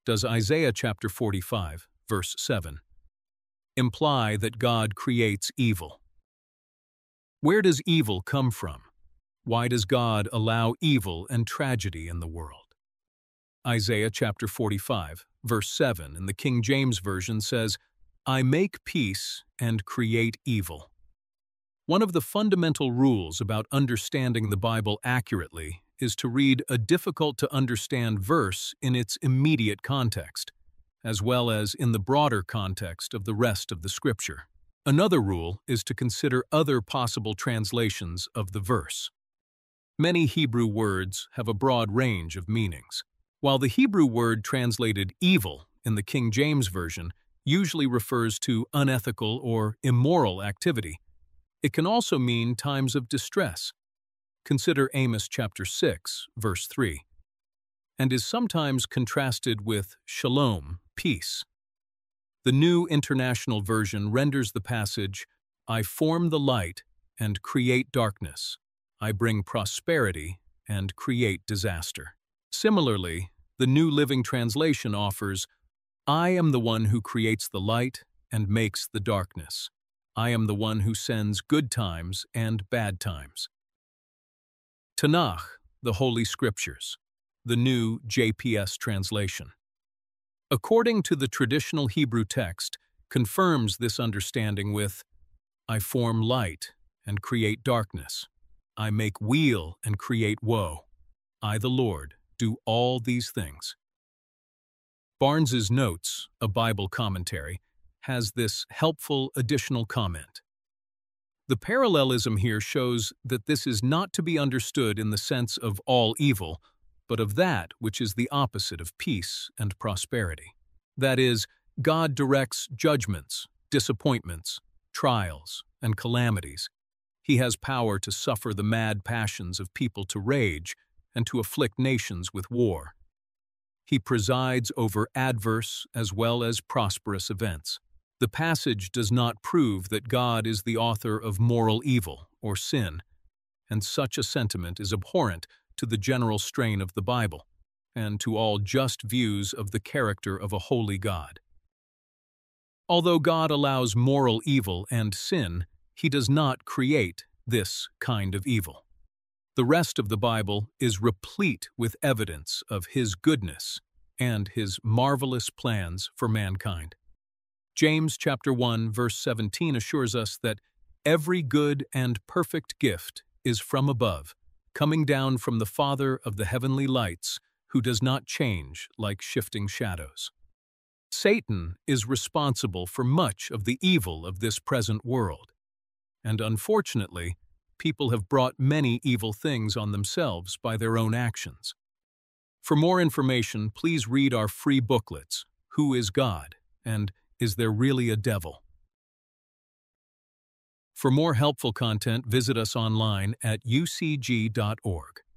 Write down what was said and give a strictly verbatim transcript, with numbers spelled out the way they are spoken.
does Isaiah chapter forty-five, verse seven, imply that God creates evil? Where does evil come from? Why does God allow evil and tragedy in the world? Isaiah chapter forty-five, verse seven in the King James Version says, "I make peace and create evil." One of the fundamental rules about understanding the Bible accurately is to read a difficult-to-understand verse in its immediate context, as well as in the broader context of the rest of the Scripture. Another rule is to consider other possible translations of the verse. Many Hebrew words have a broad range of meanings. While the Hebrew word translated evil in the King James Version usually refers to unethical or immoral activity, it can also mean times of distress. Consider Amos chapter six, verse three, and is sometimes contrasted with shalom, peace. The New International Version renders the passage, "I form the light and create darkness. I bring prosperity and create disaster." Similarly, the New Living Translation offers, "I am the one who creates the light and makes the darkness. I am the one who sends good times and bad times." Tanakh, the Holy Scriptures, the New J P S translation. According to the traditional Hebrew text, confirms this understanding with, "I form light and create darkness. I make weal and create woe. I, the Lord, do all these things." Barnes's Notes, a Bible commentary, has this helpful additional comment. The parallelism here shows that this is not to be understood in the sense of all evil, but of that which is the opposite of peace and prosperity. That is, God directs judgments, disappointments, trials, and calamities. He has power to suffer the mad passions of people to rage and to afflict nations with war. He presides over adverse as well as prosperous events. The passage does not prove that God is the author of moral evil or sin, and such a sentiment is abhorrent to the general strain of the Bible and to all just views of the character of a holy God. Although God allows moral evil and sin, He does not create this kind of evil. The rest of the Bible is replete with evidence of His goodness and His marvelous plans for mankind. James chapter one, verse seventeen assures us that every good and perfect gift is from above, coming down from the Father of the heavenly lights, who does not change like shifting shadows. Satan is responsible for much of the evil of this present world, and unfortunately, people have brought many evil things on themselves by their own actions. For more information, please read our free booklets, Who is God? And Is There Really a Devil? For more helpful content, visit us online at u c g dot org.